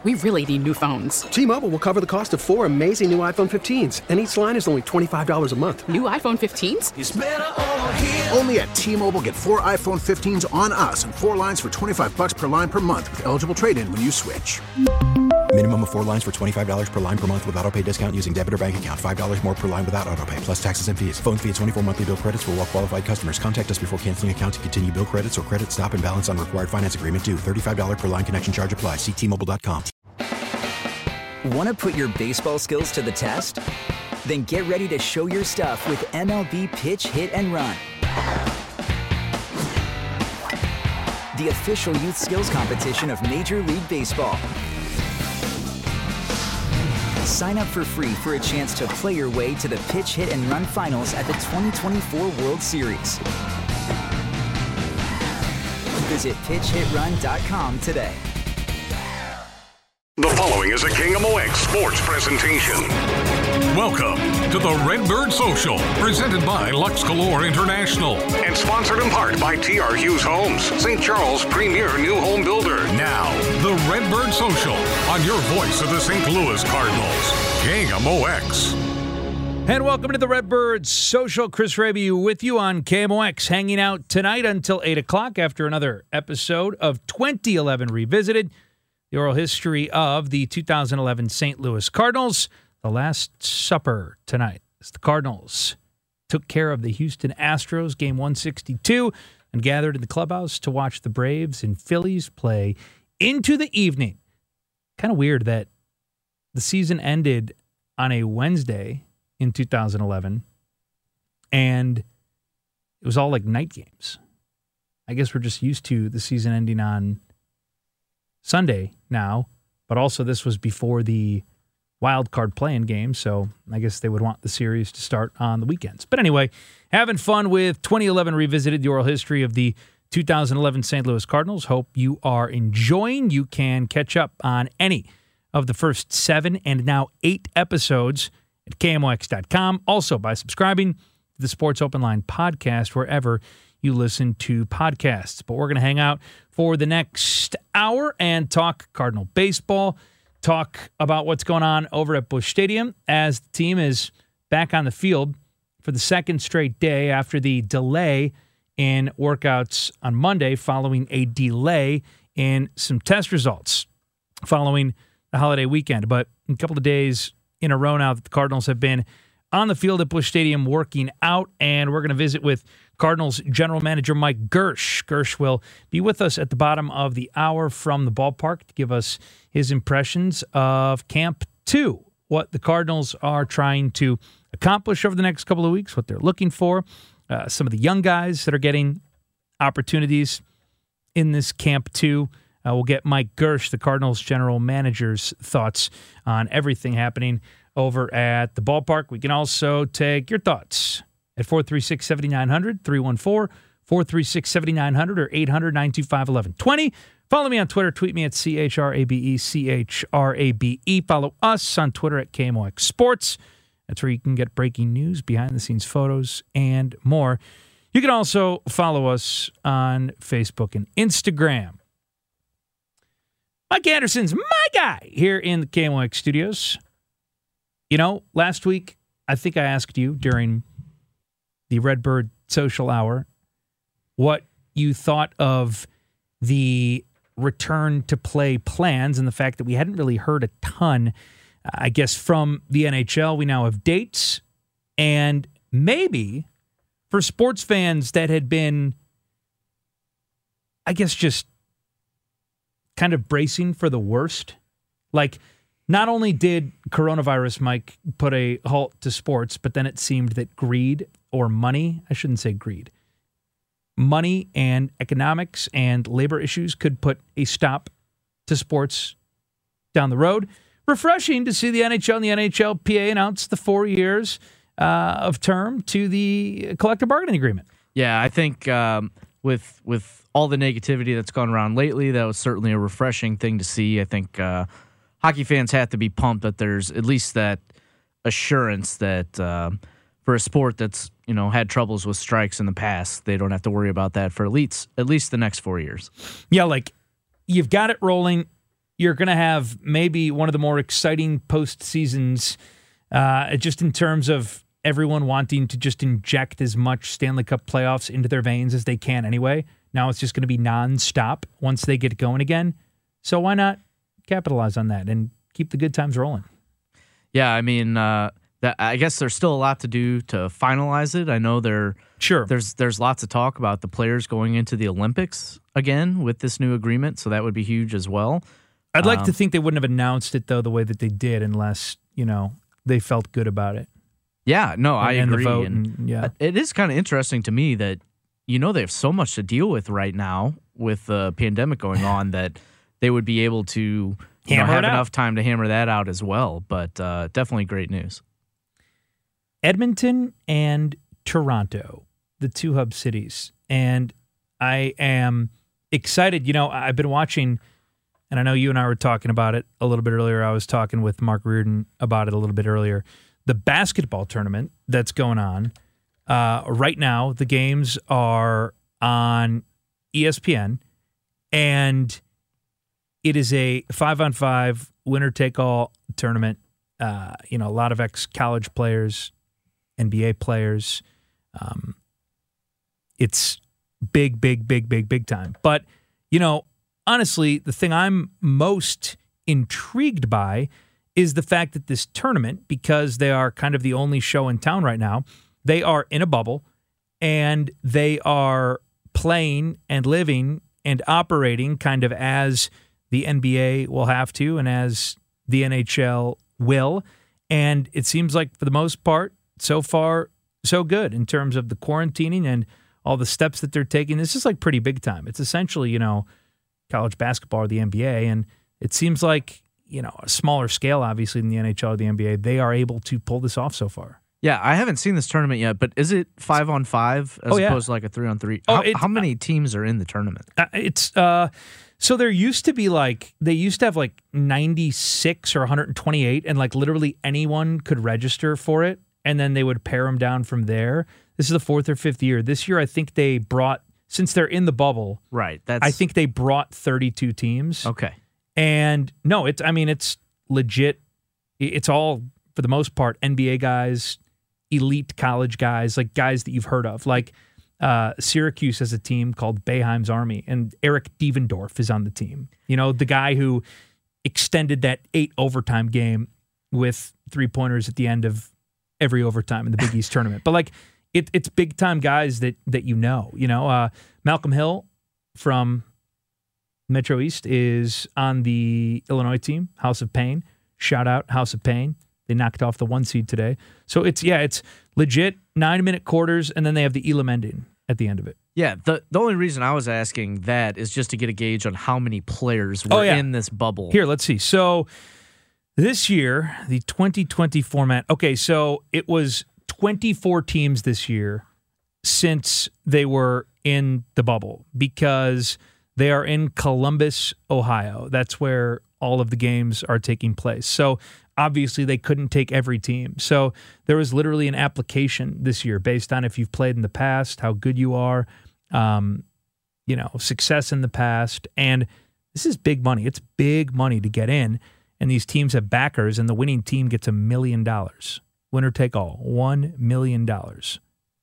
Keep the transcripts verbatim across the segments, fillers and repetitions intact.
We really need new phones. T-Mobile will cover the cost of four amazing new iPhone fifteens, and each line is only twenty-five dollars a month. New iPhone fifteens? It's better over here. Only at T-Mobile, get four iPhone fifteens on us and four lines for twenty-five dollars per line per month with eligible trade-in when you switch. Minimum of four lines for twenty-five dollars per line per month with autopay discount using debit or bank account. five dollars more per line without autopay, plus taxes and fees. Phone fee at twenty-four monthly bill credits for well-qualified customers. Contact us before canceling account to continue bill credits or credit stop and balance on required finance agreement due. thirty-five dollars per line connection charge applies. See T Mobile dot com. Want to put your baseball skills to the test? Then get ready to show your stuff with M L B Pitch, Hit, and Run. The official youth skills competition of Major League Baseball. Sign up for free for a chance to play your way to the Pitch, Hit, and Run finals at the twenty twenty-four World Series. Visit pitch hit run dot com today. The following is a K M O X sports presentation. Welcome to the Redbird Social, presented by Lux Galore International. And sponsored in part by T R Hughes Homes, Saint Charles' premier new home builder. Now, the Redbird Social, on your voice of the Saint Louis Cardinals, K M O X. And welcome to the Redbird Social. Chris Raby with you on K M O X, hanging out tonight until eight o'clock after another episode of twenty eleven Revisited, the oral history of the two thousand eleven Saint Louis Cardinals. The Last Supper tonight as the Cardinals took care of the Houston Astros, game one sixty-two, and gathered in the clubhouse to watch the Braves and Phillies play into the evening. Kind of weird that the season ended on a Wednesday in two thousand eleven, and it was all like night games. I guess we're just used to the season ending on Sunday now, but also this was before the wild card playing game, so I guess they would want the series to start on the weekends. But anyway, having fun with twenty eleven Revisited, the oral history of the two thousand eleven Saint Louis Cardinals. Hope you are enjoying. You can catch up on any of the first seven and now eight episodes at K M O X dot com. Also by subscribing to the Sports Open Line podcast wherever you listen to podcasts. But we're going to hang out for the next hour and talk Cardinal baseball, talk about what's going on over at Busch Stadium as the team is back on the field for the second straight day after the delay in workouts on Monday following a delay in some test results following the holiday weekend. But a couple of days in a row now that the Cardinals have been on the field at Busch Stadium working out, and we're going to visit with Cardinals general manager Mike Girsch. Girsch will be with us at the bottom of the hour from the ballpark to give us his impressions of Camp two, what the Cardinals are trying to accomplish over the next couple of weeks, what they're looking for, uh, some of the young guys that are getting opportunities in this Camp two. Uh, we'll get Mike Girsch, the Cardinals general manager's thoughts on everything happening over at the ballpark. We can also take your thoughts at four three six, seven nine zero zero, three one four, four three six, seven nine zero zero, or eight hundred, nine two five, one one two zero. Follow me on Twitter. Tweet me at C H R A B E, C H R A B E. Follow us on Twitter at K M O X Sports. That's where you can get breaking news, behind-the-scenes photos, and more. You can also follow us on Facebook and Instagram. Mike Anderson's my guy here in the K M O X studios. You know, last week, I think I asked you during the Redbird Social Hour what you thought of the return to play plans and the fact that we hadn't really heard a ton, I guess, from the N H L. We now have dates, and maybe for sports fans that had been, I guess, just kind of bracing for the worst. Like, not only did coronavirus, Mike, put a halt to sports, but then it seemed that greed or money, I shouldn't say greed, money and economics and labor issues could put a stop to sports down the road. Refreshing to see the N H L and the N H L P A announce the four years uh, of term to the collective bargaining agreement. Yeah, I think um, with with all the negativity that's gone around lately, that was certainly a refreshing thing to see. I think uh, hockey fans have to be pumped that there's at least that assurance that uh, for a sport that's, you know, had troubles with strikes in the past, they don't have to worry about that for at least, at least the next four years. Yeah, like, you've got it rolling. you're going to have maybe one of the more exciting postseasons, uh, just in terms of everyone wanting to just inject as much Stanley Cup playoffs into their veins as they can anyway. Now it's just going to be nonstop once they get going again. So why not capitalize on that and keep the good times rolling? Yeah, I mean, uh, that, I guess there's still a lot to do to finalize it. I know there, sure. there's there's lots of talk about the players going into the Olympics again with this new agreement, so that would be huge as well. I'd like um, to think they wouldn't have announced it, though, the way that they did, unless, you know, they felt good about it. Yeah, no, I and agree. The vote and and, yeah. It is kind of interesting to me that, you know, they have so much to deal with right now with the pandemic going on that they would be able to you know, have enough time to hammer that out as well. But uh, definitely great news. Edmonton and Toronto, the two hub cities. And I am excited. You know, I've been watching, and I know you and I were talking about it a little bit earlier. I was talking with Mark Reardon about it a little bit earlier. The basketball tournament that's going on uh, right now, the games are on E S P N, and it is a five-on-five winner-take-all tournament. Uh, you know, a lot of ex-college players, N B A players. Um, it's big, big, big, big, big time. But, you know, honestly, the thing I'm most intrigued by is the fact that this tournament, because they are kind of the only show in town right now, they are in a bubble, and they are playing and living and operating kind of as the N B A will have to and as the N H L will. And it seems like, for the most part, so far, so good in terms of the quarantining and all the steps that they're taking. This is like pretty big time. It's essentially, you know, college basketball or the N B A. And it seems like, you know, a smaller scale, obviously, than the N H L or the N B A, they are able to pull this off so far. Yeah, I haven't seen this tournament yet, but is it five on five as oh, yeah. opposed to like a three on three? Oh, how, it, how many teams are in the tournament? Uh, it's uh, so there used to be like they used to have like ninety-six or one hundred twenty-eight, and like literally anyone could register for it, and then they would pare them down from there. This is the fourth or fifth year. This year, I think they brought, since they're in the bubble, right? That's I think they brought thirty-two teams. Okay, and no, it's I mean it's legit. It's all for the most part N B A guys, elite college guys, like guys that you've heard of. Like uh, Syracuse has a team called Boeheim's Army, and Eric Devendorf is on the team. You know, the guy who extended that eight overtime game with three-pointers at the end of every overtime in the Big East tournament. But like it, it's big-time guys that that you know. You know, uh, Malcolm Hill from Metro East is on the Illinois team, House of Pain. Shout out, House of Pain. They knocked off the one seed today. So it's, yeah, it's legit nine-minute quarters, and then they have the Elam ending at the end of it. Yeah, the the only reason I was asking that is just to get a gauge on how many players were oh, yeah. in this bubble. Here, let's see. So this year, the twenty twenty format, okay, so it was twenty-four teams this year since they were in the bubble because they are in Columbus, Ohio. That's where all of the games are taking place. So obviously they couldn't take every team. So there was literally an application this year based on if you've played in the past, how good you are, um, you know, success in the past. And this is big money. It's big money to get in. And these teams have backers, and the winning team gets a million dollars. Winner take all, one million dollars.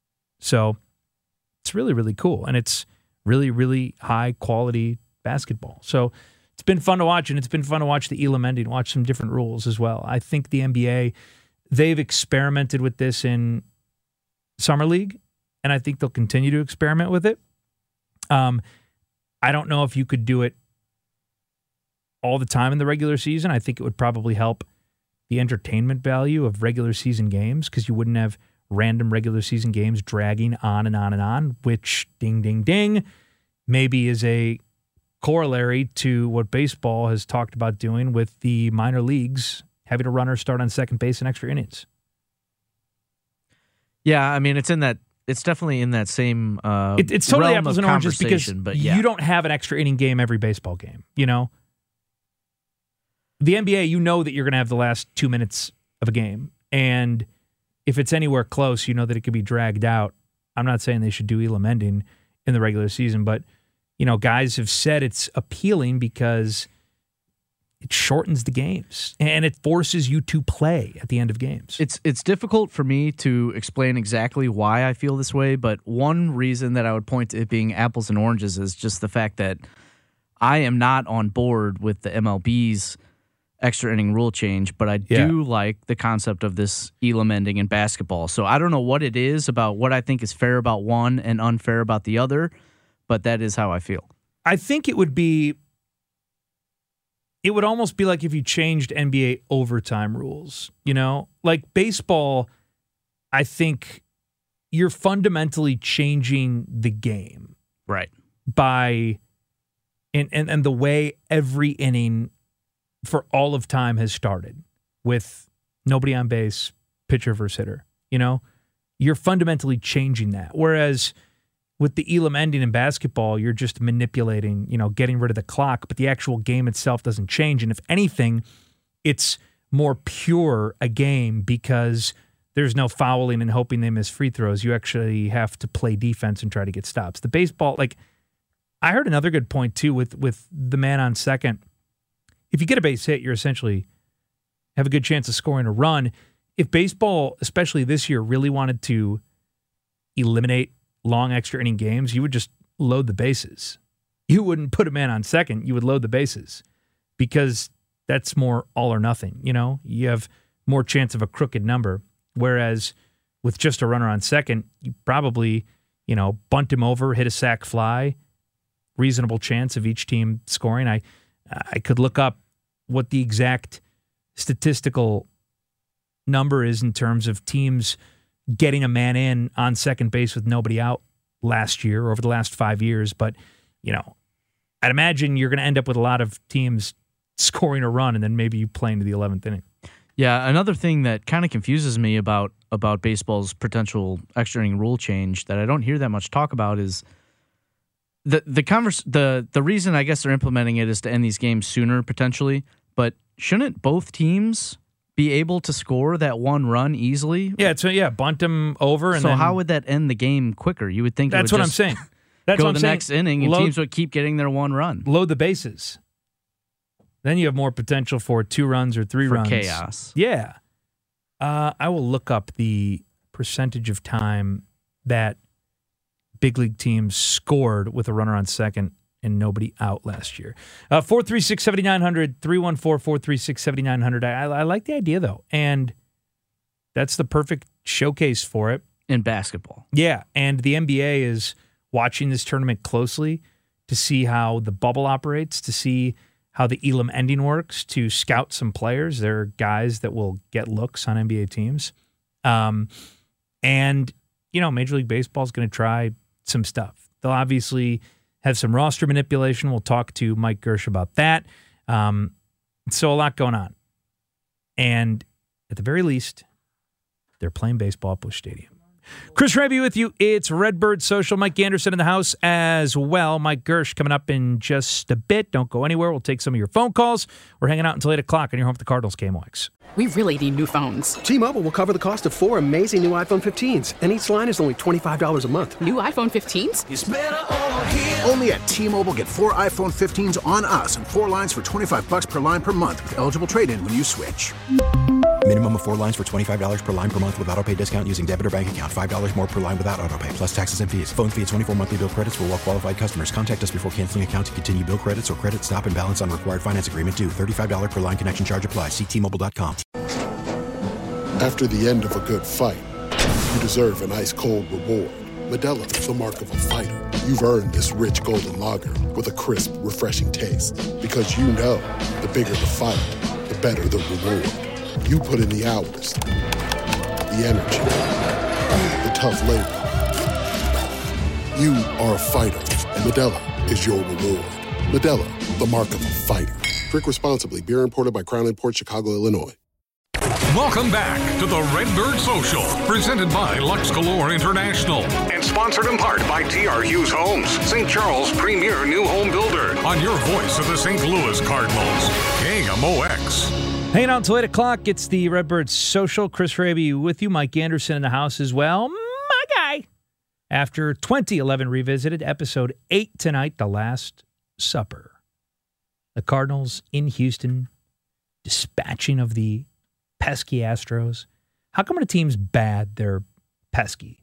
So it's really, really cool. And it's really, really high quality basketball. So it's been fun to watch, and it's been fun to watch the Elam ending, watch some different rules as well. I think the N B A, they've experimented with this in Summer League, and I think they'll continue to experiment with it. Um, I don't know if you could do it all the time in the regular season. I think it would probably help the entertainment value of regular season games because you wouldn't have random regular season games dragging on and on and on, which, ding, ding, ding, maybe is a corollary to what baseball has talked about doing with the minor leagues having a runner start on second base in extra innings. Yeah, I mean, it's in that. It's definitely in that same. Uh, it, it's totally realm apples of and oranges because but yeah. you don't have an extra inning game every baseball game. You know, the N B A, you know that you're going to have the last two minutes of a game, and if it's anywhere close, you know that it could be dragged out. I'm not saying they should do Elam ending in the regular season, but you know, guys have said it's appealing because it shortens the games and it forces you to play at the end of games. It's it's difficult for me to explain exactly why I feel this way, but one reason that I would point to it being apples and oranges is just the fact that I am not on board with the M L B's extra inning rule change, but I do Yeah. like the concept of this Elam ending in basketball. So I don't know what it is about what I think is fair about one and unfair about the other, but that is how I feel. I think it would be, it would almost be like if you changed N B A overtime rules, you know? Like baseball, I think you're fundamentally changing the game. Right. By, and, and, and the way every inning for all of time has started with nobody on base, pitcher versus hitter, you know? You're fundamentally changing that. Whereas with the Elam ending in basketball, you're just manipulating, you know, getting rid of the clock, but the actual game itself doesn't change. And if anything, it's more pure a game because there's no fouling and hoping they miss free throws. You actually have to play defense and try to get stops. The baseball, like, I heard another good point too with, with the man on second. If you get a base hit, you're essentially have a good chance of scoring a run. If baseball, especially this year, really wanted to eliminate long extra inning games, you would just load the bases. You wouldn't put a man on second. You would load the bases because that's more all or nothing. You know, you have more chance of a crooked number. Whereas with just a runner on second, you probably, you know, bunt him over, hit a sac fly, reasonable chance of each team scoring. I, I could look up what the exact statistical number is in terms of teams getting a man in on second base with nobody out last year or over the last five years. But, you know, I'd imagine you're going to end up with a lot of teams scoring a run and then maybe you play into the eleventh inning. Yeah, another thing that kind of confuses me about about baseball's potential extra inning rule change that I don't hear that much talk about is the the converse the the reason I guess they're implementing it is to end these games sooner potentially, but shouldn't both teams be able to score that one run easily? Yeah, so yeah, bunt them over and so then, how would that end the game quicker? You would think that's it would what just I'm saying. That's go what I'm the saying. next inning and load, teams would keep getting their one run. Load the bases. Then you have more potential for two runs or three For runs. chaos. Yeah. Uh, I will look up the percentage of time that big league teams scored with a runner on second and nobody out last year. Uh, four three six, seven nine zero zero, three one four, four three six, seven nine zero zero. I, I like the idea, though. And that's the perfect showcase for it. In basketball. Yeah, and the N B A is watching this tournament closely to see how the bubble operates, to see how the Elam ending works, to scout some players. There are guys that will get looks on N B A teams. Um, and, you know, Major League Baseball is going to try some stuff. They'll obviously have some roster manipulation. We'll talk to Mike Gersh about that. Um, so a lot going on. And at the very least, they're playing baseball at Busch Stadium. Chris Raby with you. It's Redbird Social. Mike Anderson in the house as well. Mike Gersh coming up in just a bit. Don't go anywhere. We'll take some of your phone calls. We're hanging out until eight o'clock on your home with the Cardinals K M O X. We really need new phones. T-Mobile will cover the cost of four amazing new iPhone fifteens, and each line is only twenty-five dollars a month. New iPhone fifteens? It's better over here. Only at T-Mobile, get four iPhone fifteens on us and four lines for twenty-five bucks per line per month with eligible trade-in when you switch. Minimum of four lines for twenty-five dollars per line per month with autopay discount using debit or bank account. five dollars more per line without autopay, plus taxes and fees. Phone fee at twenty-four monthly bill credits for well-qualified customers. Contact us before canceling account to continue bill credits or credit stop and balance on required finance agreement due. thirty-five dollars per line connection charge applies. See T Mobile dot com. After the end of a good fight, you deserve an ice-cold reward. Modelo is the mark of a fighter. You've earned this rich golden lager with a crisp, refreshing taste. Because you know, the bigger the fight, the better the reward. You put in the hours, the energy, the tough labor. You are a fighter, and Modelo is your reward. Modelo, the mark of a fighter. Drink responsibly. Beer imported by Crown Imports, Chicago, Illinois. Welcome back to the Redbird Social, presented by Lux Galore International. And sponsored in part by T R Hughes Homes, Saint Charles' premier new home builder. On your voice of the Saint Louis Cardinals, K M O X. Hanging out until eight o'clock. It's the Redbird Social. Chris Raby with you. Mike Anderson in the house as well. My guy. After twenty eleven Revisited, episode eight tonight, The Last Supper. The Cardinals in Houston, dispatching of the pesky Astros. How come when a team's bad, they're pesky?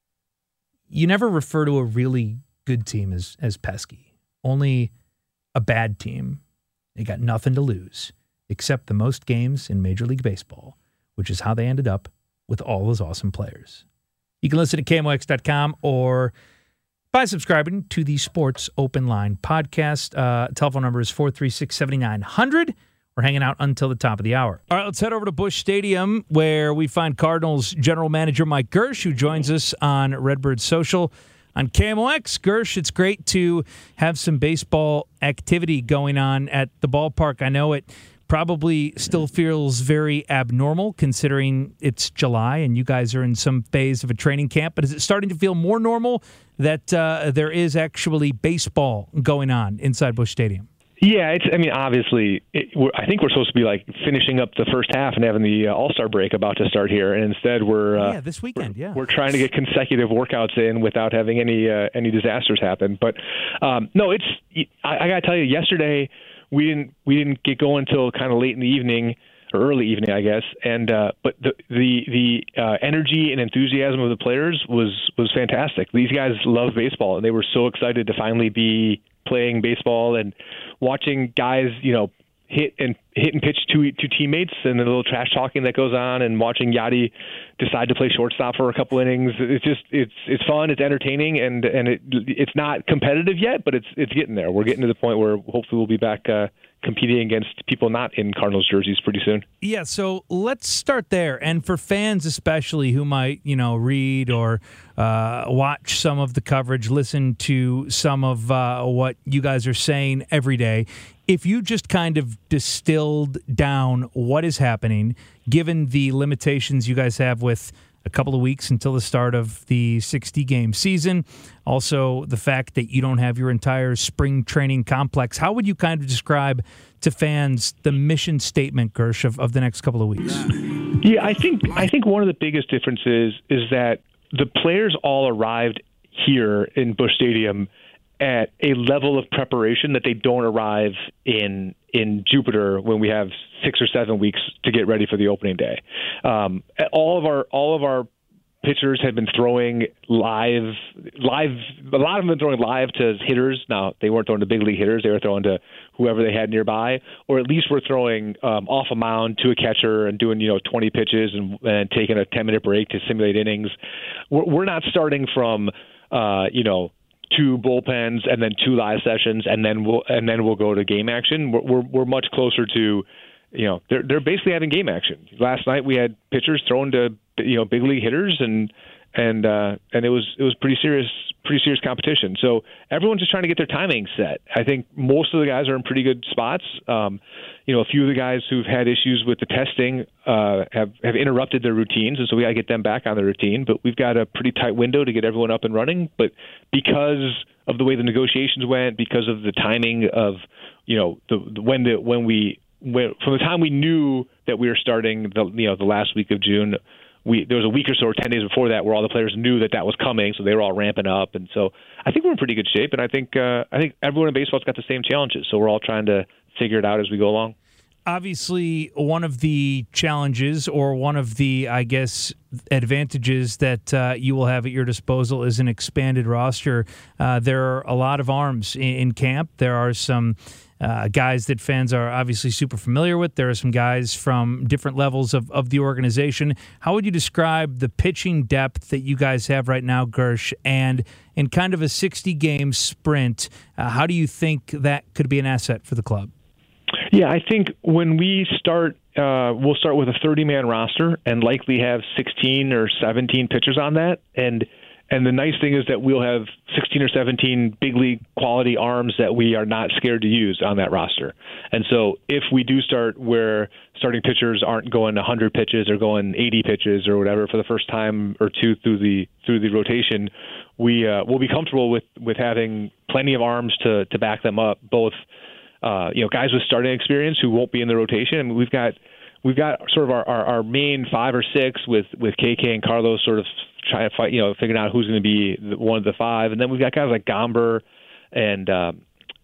You never refer to a really good team as, as pesky. Only a bad team. They got nothing to lose except the most games in Major League Baseball, which is how they ended up with all those awesome players. You can listen to K M O X dot com or by subscribing to the Sports Open Line podcast. Uh, telephone number is four three six, seven nine zero zero. We're hanging out until the top of the hour. All right, let's head over to Busch Stadium where we find Cardinals general manager Mike Girsch, who joins us on Redbird Social on K M O X. Girsch, it's great to have some baseball activity going on at the ballpark. I know it probably still feels very abnormal considering it's July and you guys are in some phase of a training camp, but is it starting to feel more normal that uh, there is actually baseball going on inside Busch Stadium? Yeah, it's. I mean, obviously, it, we're, I think we're supposed to be like finishing up the first half and having the uh, All-Star break about to start here, and instead we're uh, yeah this weekend. We're, yeah, we're trying to get consecutive workouts in without having any uh, any disasters happen. But um, no, it's. I, I got to tell you, yesterday we didn't we didn't get going until kind of late in the evening or early evening, I guess. And uh, but the the the uh, energy and enthusiasm of the players was was fantastic. These guys love baseball, and they were so excited to finally be playing baseball and watching guys, you know, hit and hit and pitch to to teammates, and the little trash talking that goes on, and watching Yadi decide to play shortstop for a couple innings. It's just it's it's fun, it's entertaining, and and it it's not competitive yet, but it's it's getting there. We're getting to the point where hopefully we'll be back uh, competing against people not in Cardinals jerseys pretty soon. Yeah, so let's start there. And for fans especially who might, you know, read or uh, watch some of the coverage, listen to some of uh, what you guys are saying every day, if you just kind of distilled down what is happening, given the limitations you guys have with a couple of weeks until the start of the sixty-game season, also the fact that you don't have your entire spring training complex, how would you kind of describe to fans the mission statement, Girsch, of, of the next couple of weeks? Yeah, I think I think one of the biggest differences is that the players all arrived here in Busch Stadium at a level of preparation that they don't arrive in in Jupiter when we have six or seven weeks to get ready for the opening day. Um, all of our all of our pitchers have been throwing live live. A lot of them have been throwing live to hitters. Now they weren't throwing to big league hitters; they were throwing to whoever they had nearby, or at least we're throwing um, off a mound to a catcher and doing you know twenty pitches and, and taking a ten minute break to simulate innings. We're, we're not starting from uh, you know. two bullpens and then two live sessions and then we'll and then we'll go to game action. We're we're, we're much closer to, you know, they're they're basically having game action. Last night we had pitchers thrown to you know big league hitters and and uh, and it was it was pretty serious pretty serious competition. So everyone's just trying to get their timing set. I think most of the guys are in pretty good spots. Um, you know, a few of the guys who've had issues with the testing uh, have have interrupted their routines, and so we got to get them back on the routine. But we've got a pretty tight window to get everyone up and running. But because of the way the negotiations went, because of the timing of you know the, the when the when we when, from the time we knew that we were starting the you know the last week of June. We, there was a week or so or ten days before that where all the players knew that that was coming, so they were all ramping up. And so I think we're in pretty good shape, and I think uh, I think everyone in baseball's got the same challenges, so we're all trying to figure it out as we go along. Obviously, one of the challenges or one of the, I guess, advantages that uh, you will have at your disposal is an expanded roster. Uh, there are a lot of arms in, in camp. There are some uh, guys that fans are obviously super familiar with. There are some guys from different levels of, of the organization. How would you describe the pitching depth that you guys have right now, Girsch? And in kind of a sixty-game sprint, uh, how do you think that could be an asset for the club? Yeah, I think when we start, uh, we'll start with a thirty-man roster and likely have sixteen or seventeen pitchers on that. And and the nice thing is that we'll have sixteen or seventeen big league quality arms that we are not scared to use on that roster. And so if we do start where starting pitchers aren't going one hundred pitches or going eighty pitches or whatever for the first time or two through the through the rotation, we uh, will be comfortable with, with having plenty of arms to to back them up, both Uh, you know, guys with starting experience who won't be in the rotation. I mean, we've got we've got sort of our, our, our main five or six with, with K K and Carlos sort of trying to fight, you know, figuring out who's going to be the, one of the five, and then we've got guys like Gomber and um,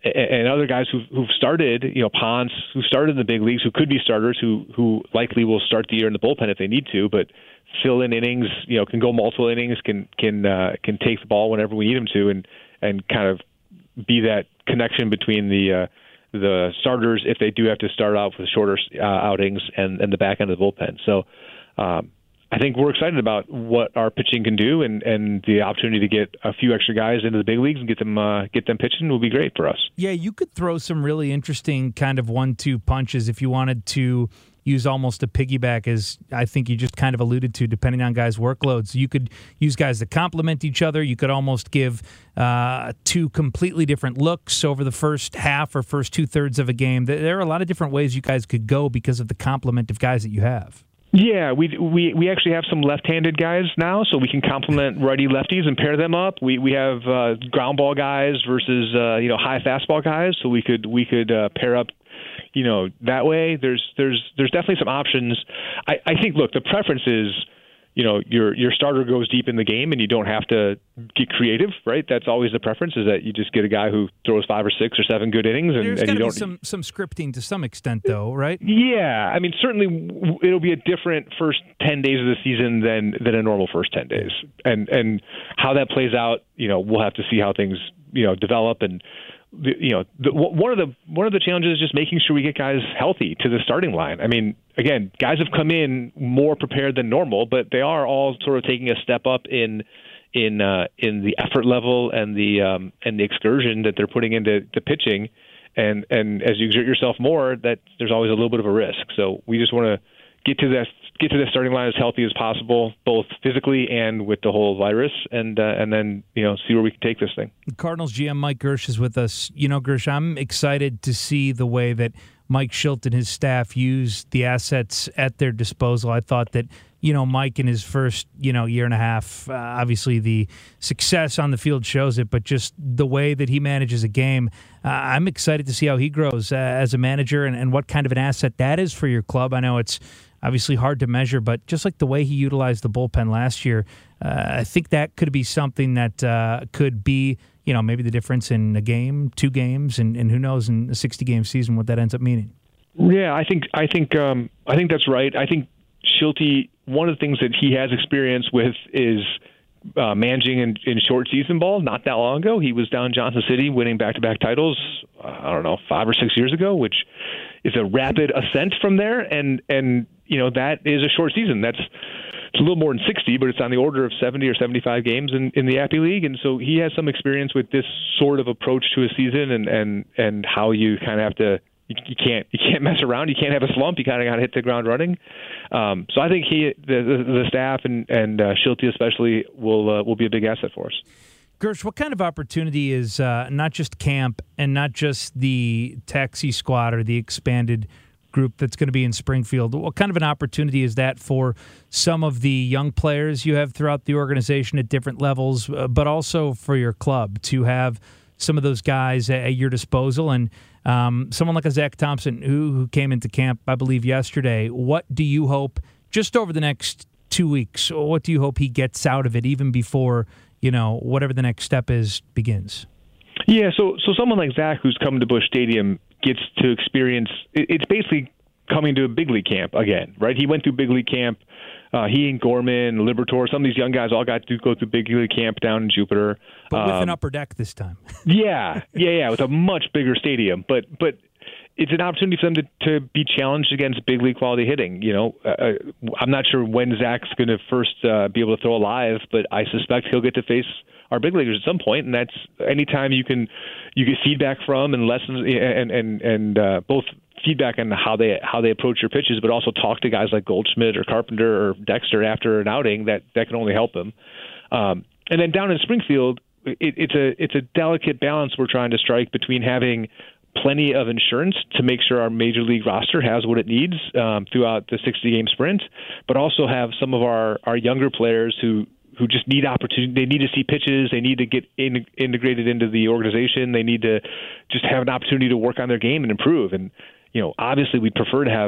and other guys who've, who've started, you know, Ponce, who started in the big leagues, who could be starters, who who likely will start the year in the bullpen if they need to, but fill in innings, you know, can go multiple innings, can can uh, can take the ball whenever we need them to, and and kind of be that connection between the uh, the starters if they do have to start out with shorter uh, outings and, and the back end of the bullpen. So um, I think we're excited about what our pitching can do, and, and the opportunity to get a few extra guys into the big leagues and get them uh, get them pitching will be great for us. Yeah, you could throw some really interesting kind of one two punches if you wanted to use almost a piggyback, as I think you just kind of alluded to, depending on guys' workloads. You could use guys that complement each other. You could almost give uh, two completely different looks over the first half or first two-thirds of a game. There are a lot of different ways you guys could go because of the complement of guys that you have. Yeah, we we we actually have some left-handed guys now, so we can complement righty-lefties and pair them up. We we have uh, ground ball guys versus uh, you know high fastball guys, so we could we could uh, pair up, you know, that way. There's there's there's definitely some options. I, I think, look, the preference is, you know, your your starter goes deep in the game and you don't have to get creative, right? That's always the preference, is that you just get a guy who throws five or six or seven good innings, and, There's and you gotta don't. be some some scripting to some extent, though, right? Yeah, I mean, certainly it'll be a different first ten days of the season than than a normal first ten days, and and how that plays out, you know, we'll have to see how things, you know, develop. And you know, the, one of the one of the challenges is just making sure we get guys healthy to the starting line. I mean, again, guys have come in more prepared than normal, but they are all sort of taking a step up in in uh, in the effort level and the um, and the excursion that they're putting into the pitching. And and as you exert yourself more, that there's always a little bit of a risk. So we just want to get to that get to the starting line as healthy as possible, both physically and with the whole virus, and uh, and then, you know, see where we can take this thing. Cardinals G M Mike Girsch is with us. You know, Girsch, I'm excited to see the way that Mike Shildt and his staff use the assets at their disposal. I thought that, you know, Mike in his first, you know, year and a half, uh, obviously the success on the field shows it, but just the way that he manages a game, uh, I'm excited to see how he grows uh, as a manager, and, and what kind of an asset that is for your club. I know it's obviously hard to measure, but just like the way he utilized the bullpen last year, uh, I think that could be something that uh, could be, you know, maybe the difference in a game, two games, and, and who knows in a sixty-game season what that ends up meaning. Yeah, I think I think um, I think that's right. I think Shilty, one of the things that he has experience with is uh, managing in, in short season ball. Not that long ago, he was down in Johnson City winning back-to-back titles. Uh, I don't know, five or six years ago, which is a rapid ascent from there. And and you know, that is a short season. That's it's a little more than sixty, but it's on the order of seventy or seventy-five games in, in the Appy League. And so he has some experience with this sort of approach to a season, and, and, and how you kind of have to, you, you can't you can't mess around. You can't have a slump. You kind of got to hit the ground running. Um, so I think he, the, the, the staff and, and uh, Shilty especially will uh, will be a big asset for us. Girsch, what kind of opportunity is uh, not just camp and not just the taxi squad or the expanded group that's going to be in Springfield? What kind of an opportunity is that for some of the young players you have throughout the organization at different levels, uh, but also for your club to have some of those guys at, at your disposal? And um, someone like a Zach Thompson, who, who came into camp, I believe, yesterday, what do you hope, just over the next two weeks, what do you hope he gets out of it, even before, you know, whatever the next step is begins? Yeah, so so someone like Zach, who's come to Busch Stadium, gets to experience, it's basically coming to a big league camp again, right? He went through big league camp. Uh, he and Gorman, Liberatore, some of these young guys all got to go through big league camp down in Jupiter. But with um, an upper deck this time. yeah, yeah, yeah, with a much bigger stadium. But but it's an opportunity for them to, to be challenged against big league quality hitting. You know, uh, I'm not sure when Zach's going to first uh, be able to throw live, but I suspect he'll get to face our big leaguers at some point, and that's anytime you can you get feedback from and lessons and and and uh, both feedback on how they how they approach your pitches, but also talk to guys like Goldschmidt or Carpenter or Dexter after an outing. That that can only help them. Um, and then down in Springfield, it, it's a it's a delicate balance we're trying to strike between having plenty of insurance to make sure our major league roster has what it needs um, throughout the sixty-game sprint, but also have some of our, our younger players who, who just need opportunity. They need to see pitches. They need to get in, integrated into the organization. They need to just have an opportunity to work on their game and improve. And, you know, obviously we'd prefer to have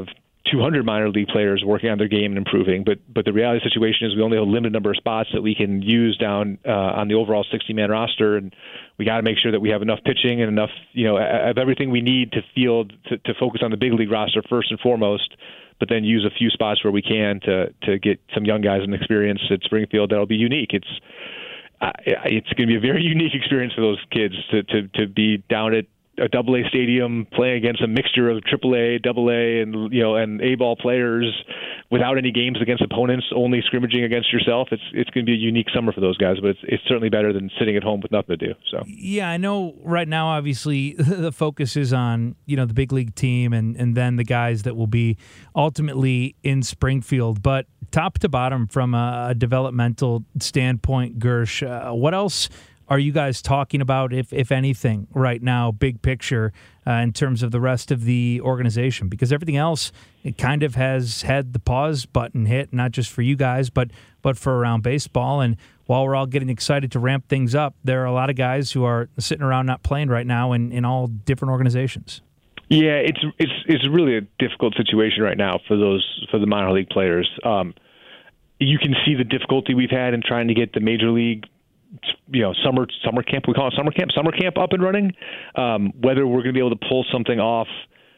two hundred minor league players working on their game and improving. But but the reality of the situation is we only have a limited number of spots that we can use down uh, on the overall sixty-man roster, and we got to make sure that we have enough pitching and enough, you know, of everything we need to field to, to focus on the big league roster first and foremost, but then use a few spots where we can to to get some young guys and experience at Springfield that'll be unique. It's uh, it's going to be a very unique experience for those kids to to to be down at a double A stadium playing against a mixture of triple A, double A, and you know, and A ball players without any games against opponents, only scrimmaging against yourself. It's it's going to be a unique summer for those guys, but it's it's certainly better than sitting at home with nothing to do. So yeah, I know right now obviously the focus is on, you know, the big league team and and then the guys that will be ultimately in Springfield, but top to bottom from a, a developmental standpoint, Gersh, uh, what else are you guys talking about, if if anything, right now, big picture, uh, in terms of the rest of the organization? Because everything else, it kind of has had the pause button hit, not just for you guys, but but for around baseball. And while we're all getting excited to ramp things up, there are a lot of guys who are sitting around not playing right now in, in all different organizations. Yeah, it's it's it's really a difficult situation right now for those for the minor league players. Um, you can see the difficulty we've had in trying to get the major league, you know, summer summer camp, we call it summer camp, summer camp up and running. Um, whether we're going to be able to pull something off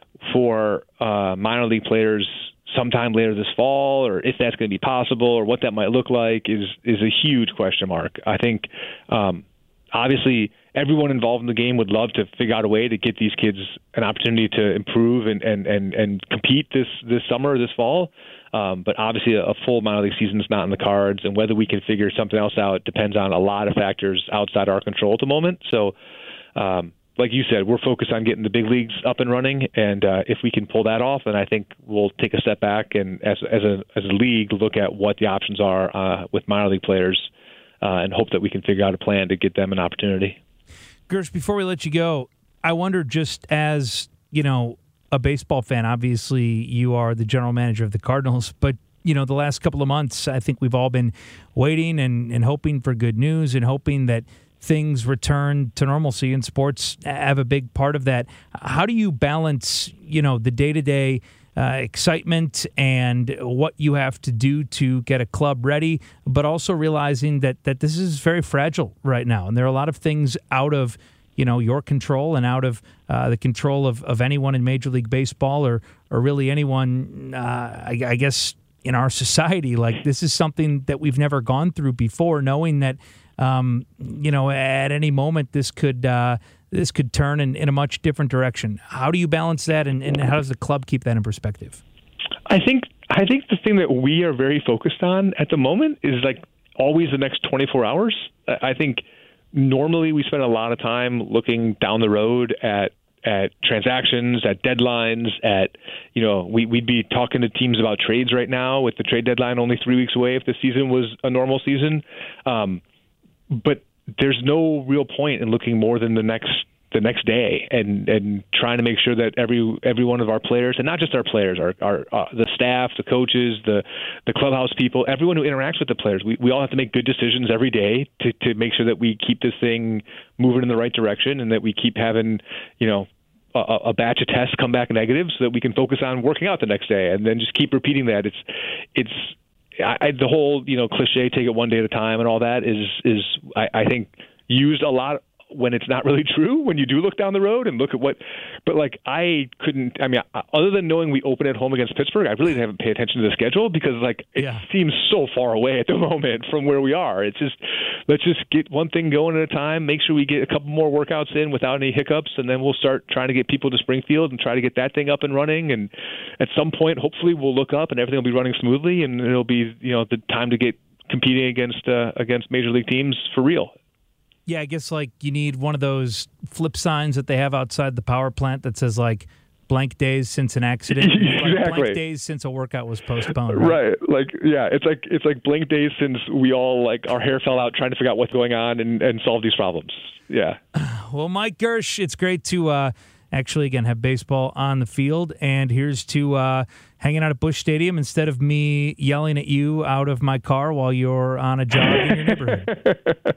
for uh, minor league players sometime later this fall, or if that's going to be possible, or what that might look like, is is a huge question mark. I think um, obviously everyone involved in the game would love to figure out a way to get these kids an opportunity to improve and and and, and compete this this summer, this fall. Um, but obviously a full minor league season is not in the cards, and whether we can figure something else out depends on a lot of factors outside our control at the moment. So, um, like you said, we're focused on getting the big leagues up and running, and uh, if we can pull that off, then I think we'll take a step back and, as as a as a league, look at what the options are uh, with minor league players, uh, and hope that we can figure out a plan to get them an opportunity. Gersh, before we let you go, I wonder, just as, you know, a baseball fan, obviously you are the general manager of the Cardinals, but, you know, the last couple of months, I think we've all been waiting and, and hoping for good news and hoping that things return to normalcy, and sports have a big part of that. How do you balance, you know, the day-to-day uh, excitement and what you have to do to get a club ready, but also realizing that, that this is very fragile right now, and there are a lot of things out of, you know, your control and out of uh, the control of, of anyone in Major League Baseball, or or really anyone, uh, I, I guess, in our society. Like, this is something that we've never gone through before, knowing that, um, you know, at any moment this could uh, this could turn in, in a much different direction. How do you balance that, and, and how does the club keep that in perspective? I think I think the thing that we are very focused on at the moment is, like, always the next twenty-four hours. I think normally we spend a lot of time looking down the road at at transactions, at deadlines, at, you know, we, we'd be talking to teams about trades right now with the trade deadline only three weeks away if the season was a normal season. Um, but there's no real point in looking more than the next the next day and, and trying to make sure that every every one of our players, and not just our players, our, our uh, the staff, the coaches, the the clubhouse people, everyone who interacts with the players, we, we all have to make good decisions every day to, to make sure that we keep this thing moving in the right direction, and that we keep having, you know, a, a batch of tests come back negative so that we can focus on working out the next day, and then just keep repeating that. It's it's I, I, the whole, you know, cliche, take it one day at a time, and all that is is I, I think used a lot when it's not really true, when you do look down the road and look at what, but like I couldn't, I mean, other than knowing we open at home against Pittsburgh, I really haven't paid attention to the schedule because like it yeah. seems so far away at the moment from where we are. It's just, let's just get one thing going at a time, make sure we get a couple more workouts in without any hiccups, and then we'll start trying to get people to Springfield and try to get that thing up and running. And at some point, hopefully we'll look up and everything will be running smoothly, and it'll be, you know, the time to get competing against, uh, against major league teams for real. Yeah, I guess like you need one of those flip signs that they have outside the power plant that says like blank days since an accident. Exactly. Like blank days since a workout was postponed. Right? right. Like, yeah, it's like it's like blank days since we all like our hair fell out trying to figure out what's going on and, and solve these problems. Yeah. Well, Mike Gersh, it's great to uh, actually, again, have baseball on the field. And here's to uh, hanging out at Busch Stadium instead of me yelling at you out of my car while you're on a jog in your neighborhood.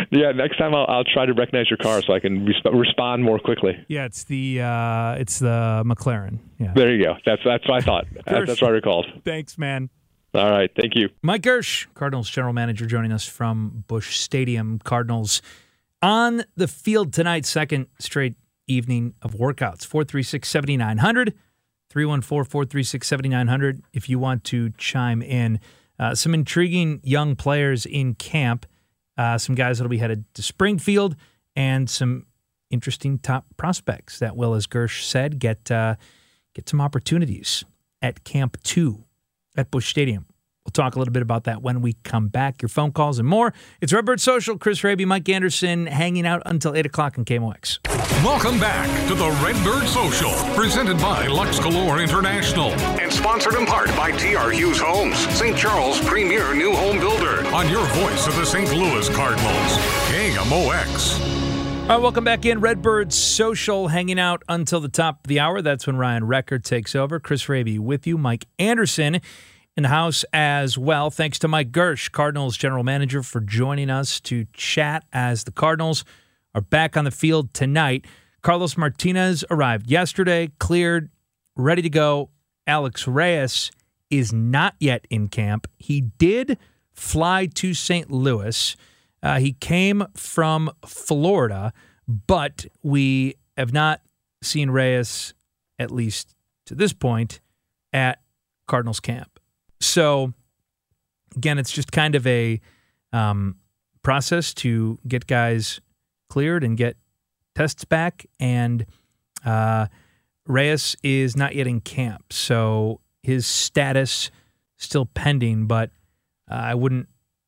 Yeah, next time I'll, I'll try to recognize your car so I can resp- respond more quickly. Yeah, it's the uh, it's the McLaren. Yeah. There you go. That's that's what I thought. That's, that's what I recalled. Thanks, man. All right, thank you. Mike Gersh, Cardinals general manager, joining us from Busch Stadium. Cardinals on the field tonight, second straight evening of workouts. four three six, seven nine zero zero, three one four, four three six, seven nine zero zero if you want to chime in. Uh, some intriguing young players in camp, uh, some guys that will be headed to Springfield, and some interesting top prospects that will, as Gersh said, get uh, get some opportunities at Camp two at Busch Stadium. We'll talk a little bit about that when we come back. Your phone calls and more. It's Redbird Social. Chris Raby, Mike Anderson, hanging out until eight o'clock on K M O X. Welcome back to the Redbird Social, presented by Lux Galore International. And sponsored in part by T R Hughes Homes, Saint Charles' premier new home builder. On your voice of the Saint Louis Cardinals, K M O X. All right, welcome back in. Redbird Social, hanging out until the top of the hour. That's when Ryan Recker takes over. Chris Raby with you. Mike Anderson in the house as well. Thanks to Mike Gersh, Cardinals general manager, for joining us to chat as the Cardinals are back on the field tonight. Carlos Martinez arrived yesterday, cleared, ready to go. Alex Reyes is not yet in camp. He did fly to Saint Louis. Uh, he came from Florida, but we have not seen Reyes, at least to this point, at Cardinals camp. So, again, it's just kind of a um, process to get guys cleared and get tests back, and uh, Reyes is not yet in camp, so his status still pending, but uh, I wouldn't,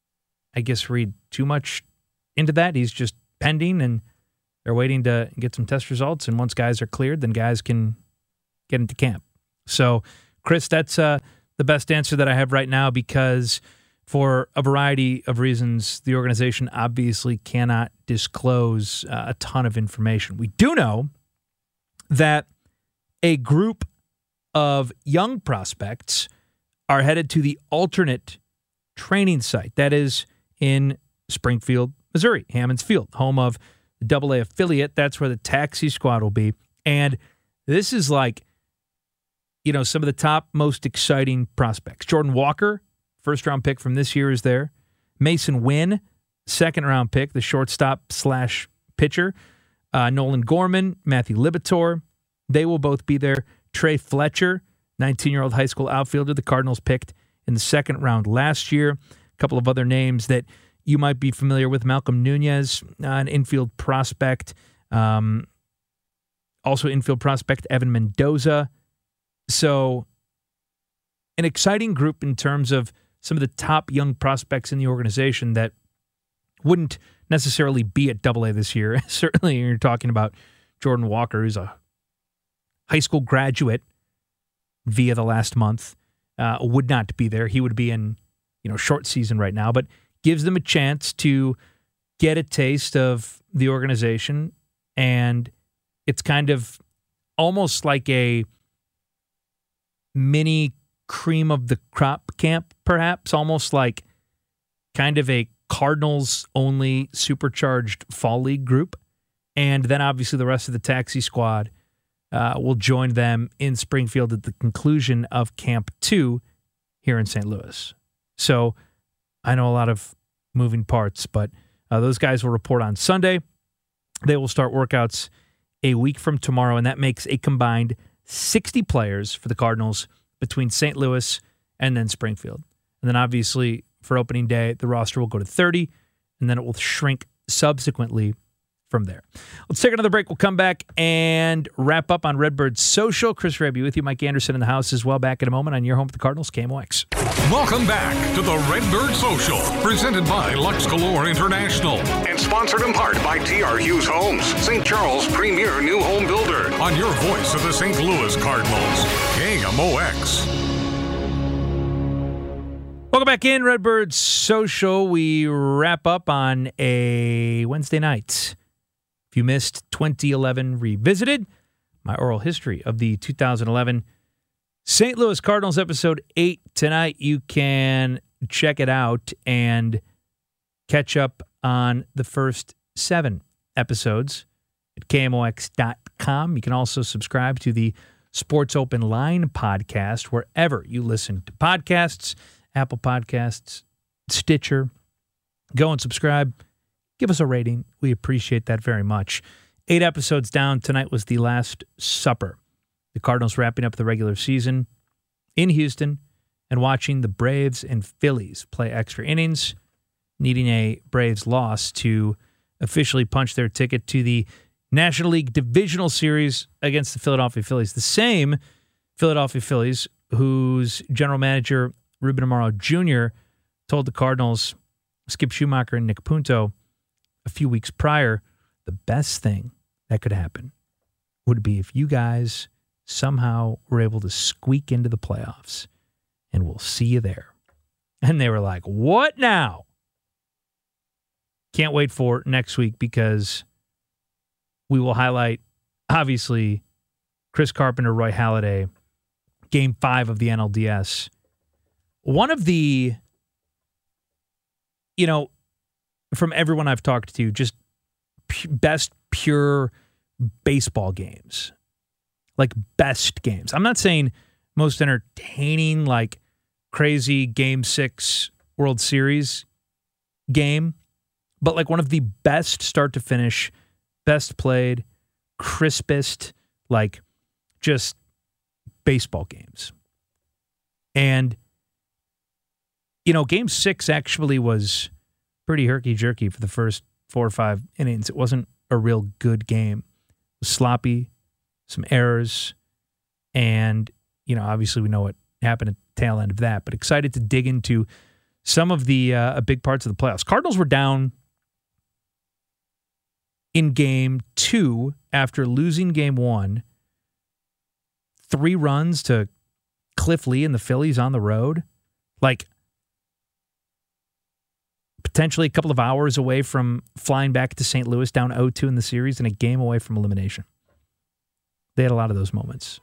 I guess, read too much into that. He's just pending, and they're waiting to get some test results, and once guys are cleared, then guys can get into camp. So, Chris, that's uh, the best answer that I have right now, because for a variety of reasons, the organization obviously cannot disclose uh, a ton of information. We do know that a group of young prospects are headed to the alternate training site. That is in Springfield, Missouri, Hammons Field, home of the double A affiliate. That's where the taxi squad will be. And this is like, you know, some of the top, most exciting prospects. Jordan Walker, first-round pick from this year, is there. Mason Wynn, second-round pick, the shortstop slash pitcher. Uh, Nolan Gorman, Matthew Libator, they will both be there. Trey Fletcher, nineteen-year-old high school outfielder, the Cardinals picked in the second round last year. A couple of other names that you might be familiar with. Malcolm Nunez, uh, an infield prospect. Um, also infield prospect, Evan Mendoza. So an exciting group in terms of some of the top young prospects in the organization that wouldn't necessarily be at double A this year. Certainly you're talking about Jordan Walker, who's a high school graduate via the last month, uh, would not be there. He would be in, you know, short season right now, but gives them a chance to get a taste of the organization. And it's kind of almost like a mini cream of the crop camp, perhaps, almost like kind of a Cardinals-only supercharged fall league group. And then obviously the rest of the taxi squad uh, will join them in Springfield at the conclusion of Camp two here in Saint Louis. So I know a lot of moving parts, but uh, those guys will report on Sunday. They will start workouts a week from tomorrow, and that makes a combined sixty players for the Cardinals between Saint Louis and then Springfield. And then obviously for opening day, the roster will go to thirty, and then it will shrink subsequently from there. Let's take another break. We'll come back and wrap up on Redbird Social. Chris Raby with you, Mike Anderson in the house as well. Back in a moment on your home for the Cardinals, K M O X. Welcome back to the Redbird Social, presented by Lux Galore International. And sponsored in part by T R Hughes Homes, Saint Charles' premier new home builder. On your voice of the Saint Louis Cardinals, K M O X. Welcome back in, Redbird Social. We wrap up on a Wednesday night. If you missed twenty eleven Revisited, my oral history of the two thousand eleven Saint Louis Cardinals episode eight tonight, you can check it out and catch up on the first seven episodes at K M O X dot com. You can also subscribe to the Sports Open Line podcast wherever you listen to podcasts, Apple Podcasts, Stitcher. Go and subscribe. Give us a rating. We appreciate that very much. Eight episodes down. Tonight was the Last Supper. The Cardinals wrapping up the regular season in Houston and watching the Braves and Phillies play extra innings, needing a Braves loss to officially punch their ticket to the National League Divisional Series against the Philadelphia Phillies. The same Philadelphia Phillies whose general manager, Ruben Amaro Junior, told the Cardinals, Skip Schumacher and Nick Punto, a few weeks prior, the best thing that could happen would be if you guys somehow were able to squeak into the playoffs, and we'll see you there. And they were like, what now? Can't wait for next week because we will highlight, obviously, Chris Carpenter, Roy Halladay, Game five of the N L D S. One of the, you know, from everyone I've talked to, just p- best pure baseball games. Like best games. I'm not saying most entertaining, like crazy Game six World Series game, but like one of the best start to finish, best played, crispest, like just baseball games. And, you know, Game six actually was pretty herky-jerky for the first four or five innings. It wasn't a real good game. It was sloppy, some errors, and, you know, obviously we know what happened at the tail end of that, but excited to dig into some of the uh, big parts of the playoffs. Cardinals were down in game two after losing game one. Three runs to Cliff Lee and the Phillies on the road. Like, potentially a couple of hours away from flying back to Saint Louis down oh two in the series and a game away from elimination. They had a lot of those moments.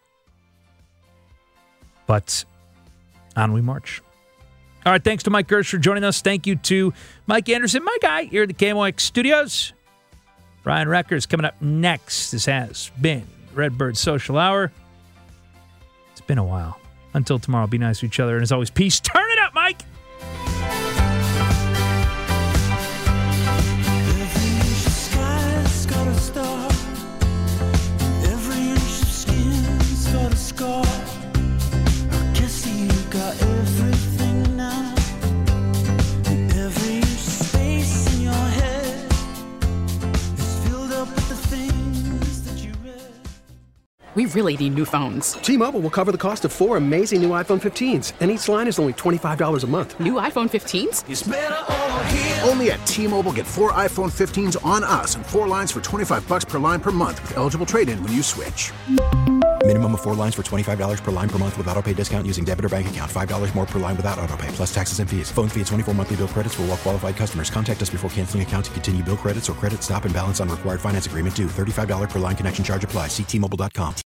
But on we march. All right, thanks to Mike Gersh for joining us. Thank you to Mike Anderson, my guy, here at the K M O X studios. Ryan Reckers coming up next. This has been Redbird Social Hour. It's been a while. Until tomorrow, be nice to each other. And as always, peace. Turn it up, Mike! We really need new phones. T-Mobile will cover the cost of four amazing new iPhone fifteens, and each line is only twenty-five dollars a month. New iPhone fifteens? It's better over here. Only at T-Mobile, get four iPhone fifteens on us and four lines for twenty-five bucks per line per month with eligible trade-in when you switch. Minimum of four lines for twenty-five dollars per line per month with auto-pay discount using debit or bank account. five dollars more per line without auto-pay, plus taxes and fees. Phone fee at twenty-four monthly bill credits for well-qualified customers. Contact us before canceling account to continue bill credits or credit stop and balance on required finance agreement due. thirty-five dollars per line connection charge applies. See T Mobile dot com.